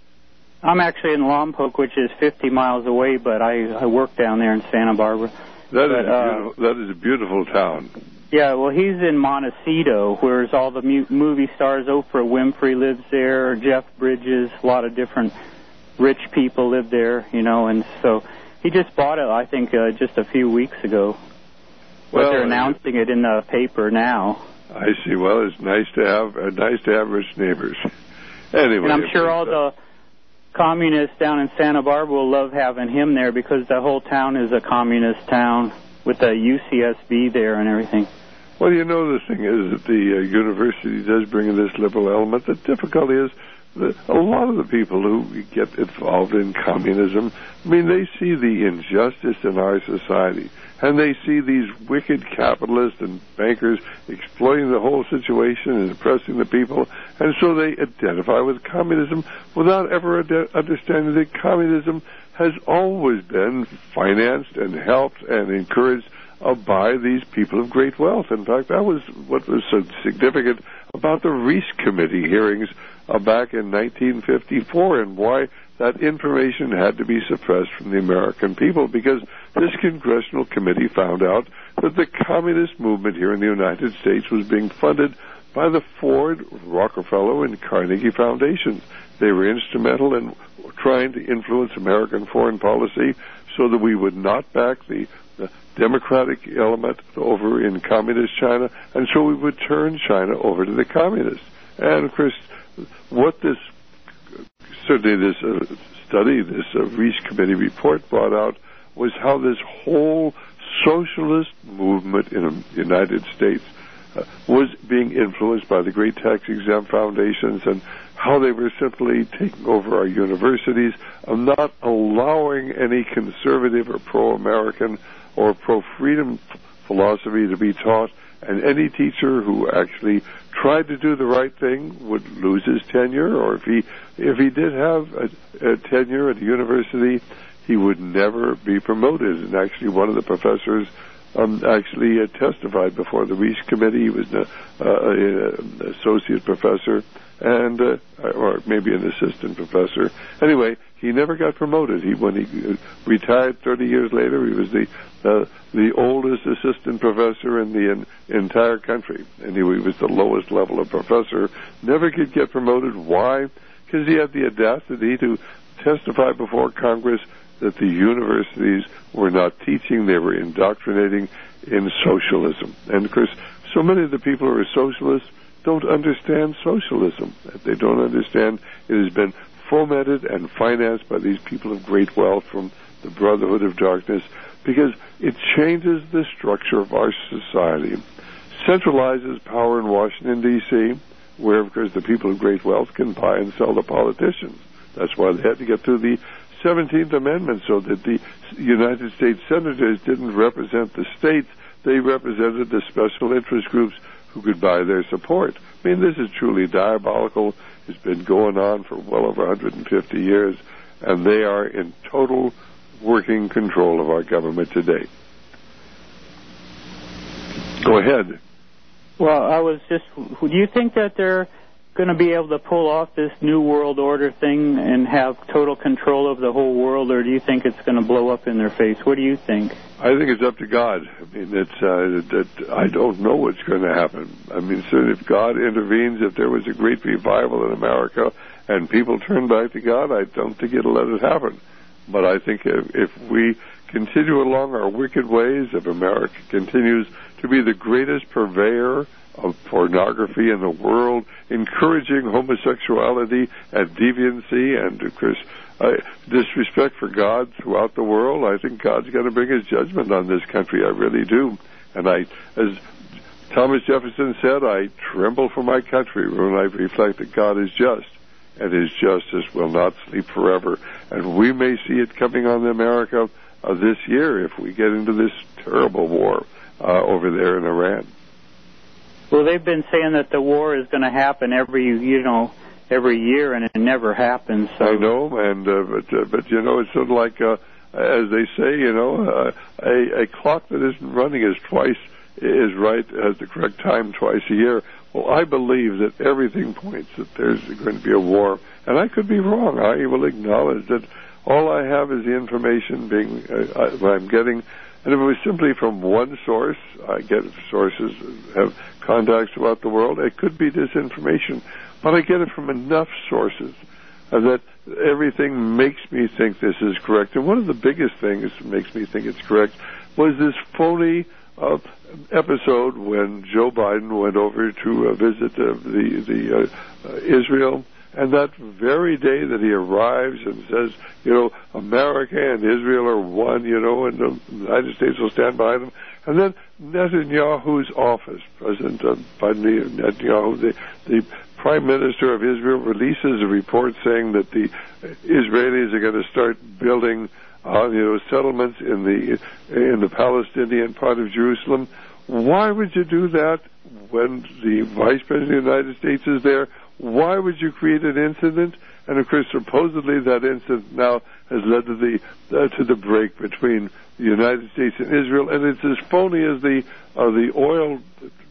I'm actually in Lompoc, which is fifty miles away, but I, I work down there in Santa Barbara. That, but, is, a uh, beautiful, that is a beautiful town. Yeah, well, he's in Montecito, whereas all the mu- movie stars, Oprah Winfrey lives there, Jeff Bridges, a lot of different rich people live there, you know, and so he just bought it, I think, uh, just a few weeks ago. Well, but they're announcing it in the paper now. I see. Well, it's nice to have uh, nice to have rich neighbors. Anyway, and I'm sure all the communists down in Santa Barbara will love having him there because the whole town is a communist town with the U C S B there and everything. Well, you know, the thing is that the uh, university does bring in this liberal element. The difficulty is that a lot of the people who get involved in communism, I mean, they see the injustice in our society, and they see these wicked capitalists and bankers exploiting the whole situation and oppressing the people, and so they identify with communism without ever ad- understanding that communism has always been financed and helped and encouraged uh, by these people of great wealth. In fact, that was what was so significant about the Reece Committee hearings uh, back in nineteen fifty-four, and why that information had to be suppressed from the American people, because this congressional committee found out that the communist movement here in the United States was being funded by the Ford, Rockefeller, and Carnegie foundations. They were instrumental in trying to influence American foreign policy so that we would not back the, the democratic element over in communist China, and so we would turn China over to the communists. And, of course, what this, certainly this uh, study, this uh, Reece Committee report brought out was how this whole socialist movement in the United States uh, was being influenced by the great tax-exempt foundations, and how they were simply taking over our universities and not allowing any conservative or pro-American or pro-freedom philosophy to be taught, and any teacher who actually tried to do the right thing would lose his tenure, or if he if he did have a, a tenure at a university, he would never be promoted. And actually, one of the professors um, actually uh, testified before the Reece Committee. He was an uh, associate professor, and uh, or maybe an assistant professor. Anyway, he never got promoted. He when he retired thirty years later, he was the uh, the oldest assistant professor in the in, entire country, and he, he was the lowest level of professor. Never could get promoted. Why? Because he had the audacity to testify before Congress that the universities were not teaching; they were indoctrinating in socialism. And of course, so many of the people who are socialists don't understand socialism. They don't understand it has been fomented and financed by these people of great wealth from the Brotherhood of Darkness, because it changes the structure of our society, centralizes power in Washington, D C, where, of course, the people of great wealth can buy and sell the politicians. That's why they had to get through the seventeenth Amendment, so that the United States senators didn't represent the states. They represented the special interest groups who could buy their support. I mean, this is truly diabolical. It's been going on for well over one hundred fifty years, and they are in total working control of our government today. Go ahead. Well, I was just, do you think that they're going to be able to pull off this New World Order thing and have total control of the whole world, or do you think it's going to blow up in their face? What do you think? I think it's up to God. I mean, it's uh, that I don't know what's going to happen. I mean, so if God intervenes, if there was a great revival in America and people turn back to God, I don't think it'll let it happen. But I think if, if we continue along our wicked ways, if America continues to be the greatest purveyor of pornography in the world, encouraging homosexuality and deviancy and, of course, uh, disrespect for God throughout the world, I think God's going to bring his judgment on this country. I really do. And I, as Thomas Jefferson said, I tremble for my country when I reflect that God is just, and his justice will not sleep forever. And we may see it coming on America uh, this year if we get into this terrible war uh, over there in Iran. Well, they've been saying that the war is going to happen every, you know, every year, and it never happens. So. I know, and uh, but uh, but you know, it's sort of like uh, as they say, you know, uh, a a clock that isn't running is twice is right has the correct time twice a year. Well, I believe that everything points that there's going to be a war, and I could be wrong. I will acknowledge that all I have is the information being uh, I'm getting. And if it was simply from one source, I get sources have contacts throughout the world, it could be disinformation. But I get it from enough sources uh, that everything makes me think this is correct. And one of the biggest things that makes me think it's correct was this phony uh, episode when Joe Biden went over to uh, visit uh, the, the uh, uh, Israel. And that very day that he arrives and says, you know, America and Israel are one, you know, and the United States will stand behind them. And then Netanyahu's office, President uh, Biden Netanyahu, the, the Prime Minister of Israel, releases a report saying that the Israelis are going to start building, uh, you know, settlements in the in the Palestinian part of Jerusalem. Why would you do that when the Vice President of the United States is there? Why would you create an incident? And of course, supposedly that incident now has led to the uh, to the break between the United States and Israel, and it's as phony as the uh, the oil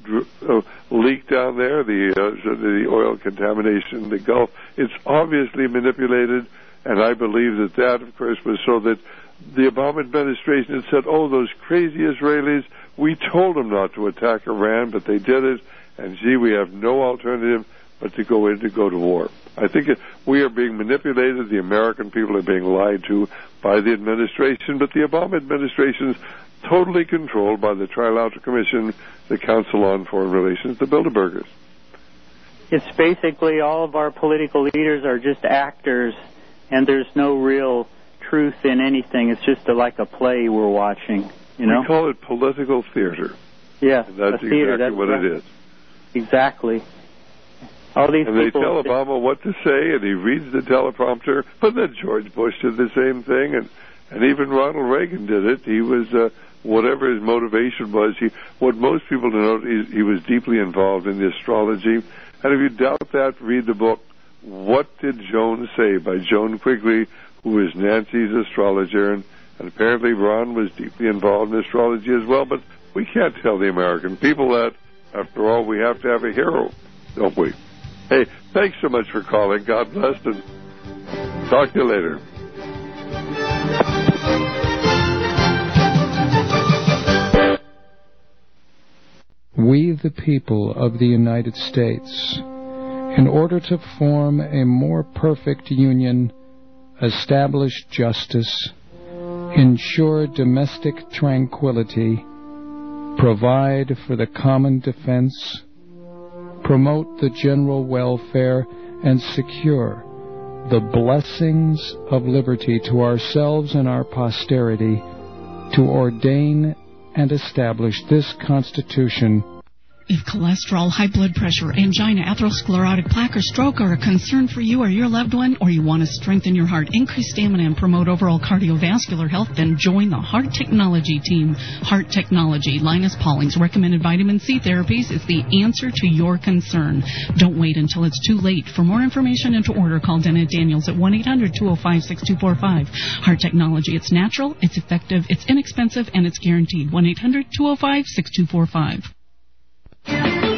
uh, leak down there, the uh, the oil contamination in the Gulf. It's obviously manipulated, and I believe that that, of course, was so that the Obama administration had said, "Oh, those crazy Israelis! We told them not to attack Iran, but they did it, and gee, we have no alternative but to go in to go to war." I think it, we are being manipulated. The American people are being lied to by the administration, but the Obama administration is totally controlled by the Trilateral Commission, the Council on Foreign Relations, the Bilderbergers. It's basically all of our political leaders are just actors, and there's no real truth in anything. It's just a, like a play we're watching, you know? We call it political theater. Yeah, and that's theater, exactly that's what right. it is. Exactly. All these and they people tell Obama what to say, and he reads the teleprompter. But then George Bush did the same thing, and, and even Ronald Reagan did it. He was, uh, whatever his motivation was, he, what most people know, he, he was deeply involved in the astrology. And if you doubt that, read the book, What Did Joan Say? By Joan Quigley, who is Nancy's astrologer. And, and apparently Ron was deeply involved in astrology as well. But we can't tell the American people that. After all, we have to have a hero, don't we? Hey, thanks so much for calling. God bless, and talk to you later. We, the people of the United States, in order to form a more perfect union, establish justice, ensure domestic tranquility, provide for the common defense, promote the general welfare, and secure the blessings of liberty to ourselves and our posterity, to ordain and establish this Constitution. If cholesterol, high blood pressure, angina, atherosclerotic plaque, or stroke are a concern for you or your loved one, or you want to strengthen your heart, increase stamina, and promote overall cardiovascular health, then join the Heart Technology team. Heart Technology, Linus Pauling's recommended vitamin C therapies, is the answer to your concern. Don't wait until it's too late. For more information and to order, call Dennett Daniels at one eight hundred two oh five six two four five. Heart Technology, it's natural, it's effective, it's inexpensive, and it's guaranteed. one eight hundred two oh five six two four five.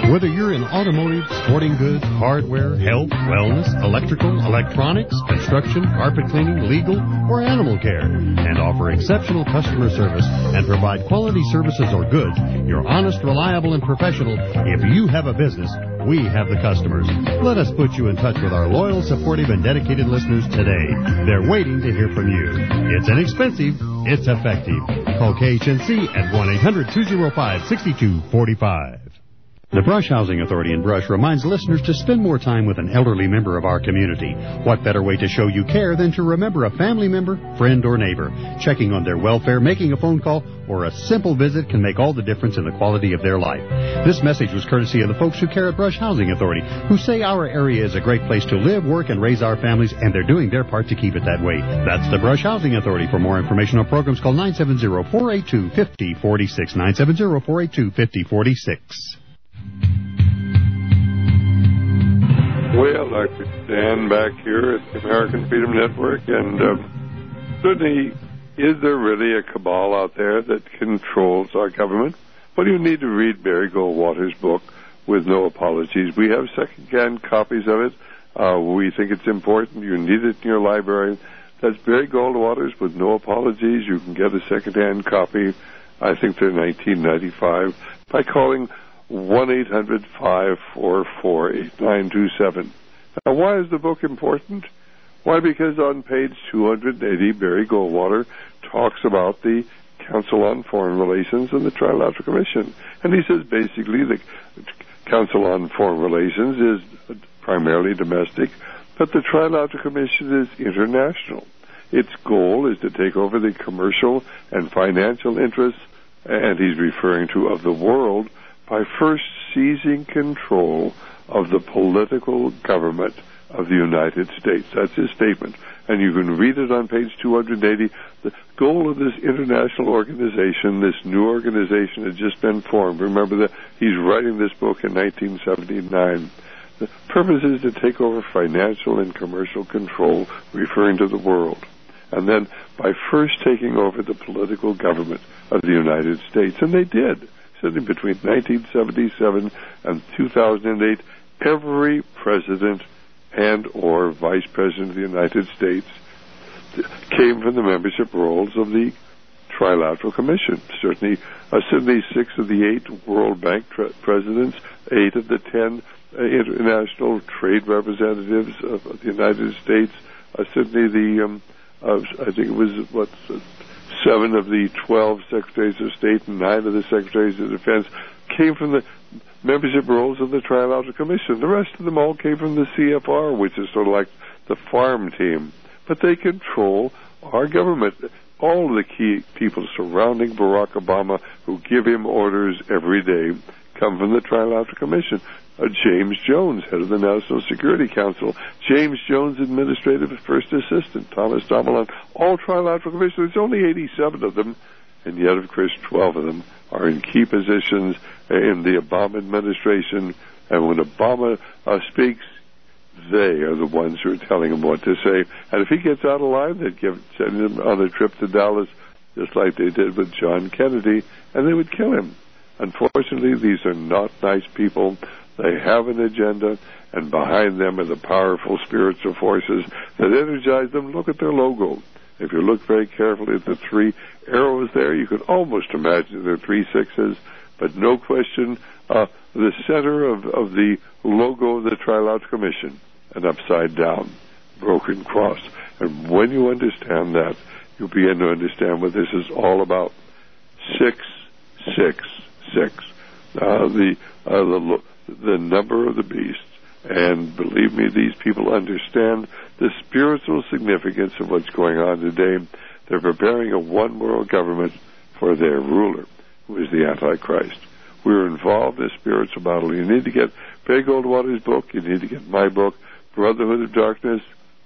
Whether you're in automotive, sporting goods, hardware, health, wellness, electrical, electronics, construction, carpet cleaning, legal, or animal care, and offer exceptional customer service and provide quality services or goods, you're honest, reliable, and professional. If you have a business, we have the customers. Let us put you in touch with our loyal, supportive, and dedicated listeners today. They're waiting to hear from you. It's inexpensive. It's effective. Call K H N C at one eight hundred two oh five six two four five. The Brush Housing Authority in Brush reminds listeners to spend more time with an elderly member of our community. What better way to show you care than to remember a family member, friend, or neighbor? Checking on their welfare, making a phone call, or a simple visit can make all the difference in the quality of their life. This message was courtesy of the folks who care at Brush Housing Authority, who say our area is a great place to live, work, and raise our families, and they're doing their part to keep it that way. That's the Brush Housing Authority. For more information on programs, call nine seven zero, four eight two, five zero four six, nine seven zero, four eight two, five zero four six. Well, Doctor Dan back here at the American Freedom Network, and uh, certainly, is there really a cabal out there that controls our government? Well, you need to read Barry Goldwater's book, With No Apologies. We have second-hand copies of it. Uh, we think it's important. You need it in your library. That's Barry Goldwater's With No Apologies. You can get a second-hand copy. I think they're nineteen ninety-five by calling one eight hundred, five four four, eight nine two seven. Now, why is the book important? Why? Because on page two hundred eighty, Barry Goldwater talks about the Council on Foreign Relations and the Trilateral Commission. And he says basically the Council on Foreign Relations is primarily domestic, but the Trilateral Commission is international. Its goal is to take over the commercial and financial interests, and he's referring to of the world, by first seizing control of the political government of the United States. That's his statement. And you can read it on page two hundred eighty. The goal of this international organization, this new organization, has just been formed. Remember that he's writing this book in nineteen seventy-nine. The purpose is to take over financial and commercial control, referring to the world. And then by first taking over the political government of the United States. And they did. Certainly between nineteen seventy-seven and two thousand eight, every president and or vice president of the United States came from the membership rolls of the Trilateral Commission. Certainly, uh, certainly six of the eight World Bank tre- presidents, eight of the ten uh, international trade representatives of, of the United States, uh, certainly the, um, uh, I think it was, what, uh, seven of the twelve secretaries of state and nine of the secretaries of defense came from the membership roles of the Trilateral Commission. The rest of them all came from the C F R, which is sort of like the farm team. But they control our government. All of the key people surrounding Barack Obama who give him orders every day come from the Trilateral Commission. Uh, James Jones, head of the National Security Council. James Jones, administrative first assistant. Thomas Dommelon, all Trilateral Commission. There's only eighty-seven of them, and yet, of course, twelve of them are in key positions in the Obama administration. And when Obama uh, speaks, they are the ones who are telling him what to say. And if he gets out of line, they'd give, send him on a trip to Dallas, just like they did with John Kennedy, and they would kill him. Unfortunately, these are not nice people. They have an agenda, and behind them are the powerful spiritual forces that energize them. Look at their logo. If you look very carefully at the three arrows there, you can almost imagine they're three sixes, but no question, uh, the center of, of the logo of the Trilateral Commission, an upside down, broken cross. And when you understand that, you'll begin to understand what this is all about. Six, six, six. Uh, the, uh, the, the number of the beast. And believe me, these people understand the spiritual significance of what's going on today. They're preparing a one-world government for their ruler, who is the Antichrist. We're involved in a spiritual battle. You need to get Barry Goldwater's book. You need to get my book, Brotherhood of Darkness.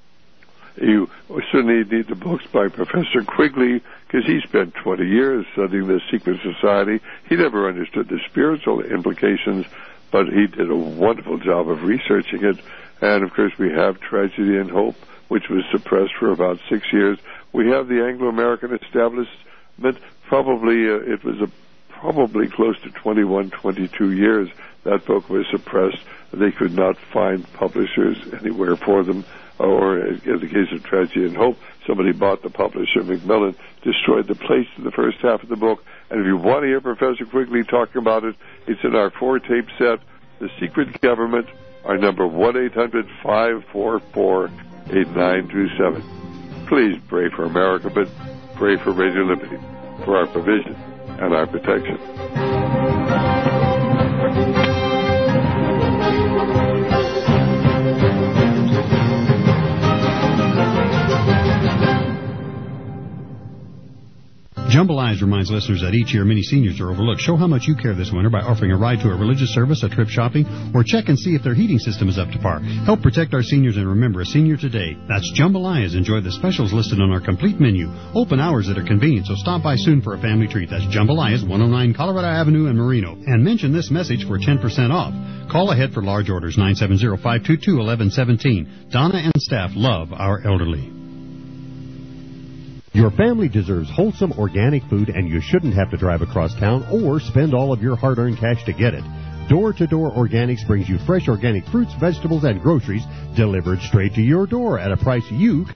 You certainly need the books by Professor Quigley, because he spent twenty years studying the secret society. He never understood the spiritual implications, but he did a wonderful job of researching it. And, of course, we have Tragedy and Hope, which was suppressed for about six years. We have the Anglo-American establishment. Probably uh, it was a, probably close to twenty-one, twenty-two years that book was suppressed. They could not find publishers anywhere for them, or in the case of Tragedy and Hope, somebody bought the publisher, Macmillan, destroyed the place in the first half of the book. And if you want to hear Professor Quigley talking about it, it's in our four-tape set, The Secret Government, our number one eight hundred five four four eight nine two seven. Please pray for America, but pray for Radio Liberty, for our provision and our protection. Jambalaya reminds listeners that each year many seniors are overlooked. Show how much you care this winter by offering a ride to a religious service, a trip shopping, or check and see if their heating system is up to par. Help protect our seniors and remember a senior today. That's Jambalaya. Enjoy the specials listed on our complete menu. Open hours that are convenient, so stop by soon for a family treat. That's Jambalaya, one oh nine Colorado Avenue in Marino. And mention this message for ten percent off. Call ahead for large orders, nine seven zero, five two two, one one one seven. Donna and staff love our elderly. Your family deserves wholesome organic food, and you shouldn't have to drive across town or spend all of your hard-earned cash to get it. Door-to-Door Organics brings you fresh organic fruits, vegetables, and groceries delivered straight to your door at a price you